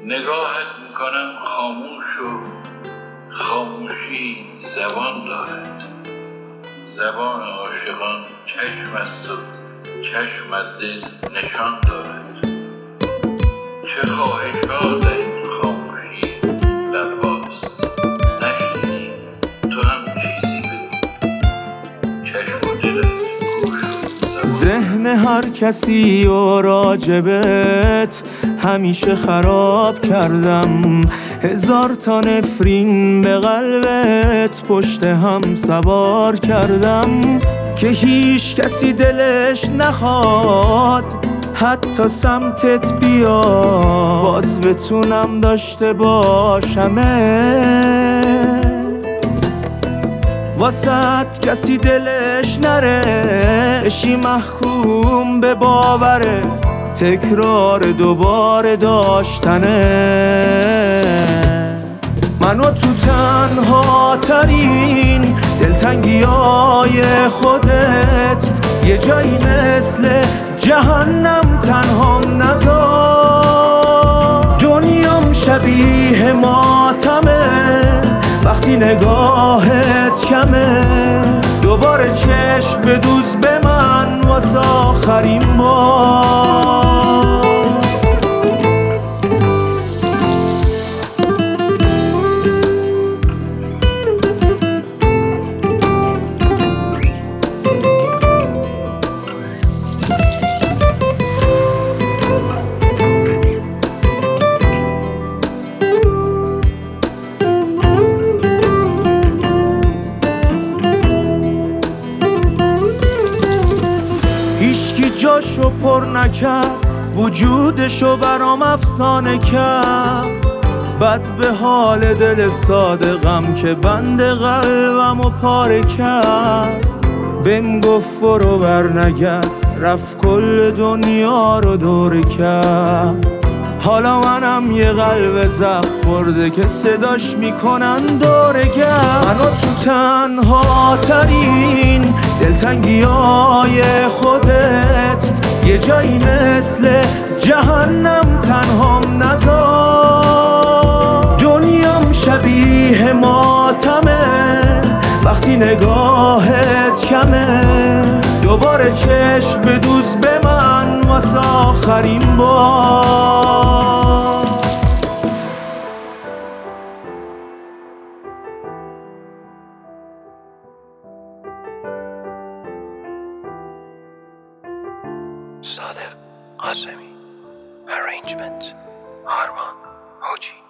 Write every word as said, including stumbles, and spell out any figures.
نگاهت میکنم خاموش و خاموشی زبان دارد. زبان عاشقان چشم است و چشم از دل نشان دارد. چه خواهشها در این خاموشی لبهاست، نشنیدی تو هم چیزی بگو. چشم و دلت گوش و ذهن هر کسی و راجبت همیشه خراب کردم. هزار تا نفرین به قلبت پشت هم سوار کردم که هیچ کسی دلش نخواد حتی سمتت بیا، باز بتونم داشته باشمه. واسط کسی دلش نره، اشی محکوم به باوره، تکرار دوباره داشتنه. منو تو تنها ترین دلتنگی های خودت یه جایی مثل جهنم تنهام نذار. دنیام شبیه ماتمه وقتی نگاهت کمه. دوباره چشم بدوز به من واسه آخرین بار. هیچکی جاشو پر نکرد، وجودشو برام افسانه کرد. بد به حال دل صادقم که بند قلبمو پاره کرد. بهم گفت برو برنگرد، رفت کل دنیا رو دور کرد. حالا منم یه قلب زخم خورده که صداش میکنن دوره گرد. منو تو تنها ترین دلتنگی های خودت یه جایی مثل جهنم تنهام نذار. دنیام شبیه ماتمه وقتی نگاهت کمه. دوباره چشم بدوز به من واسه آخرین بار. صادق قاسمی. Arrangement آرمان حاجی.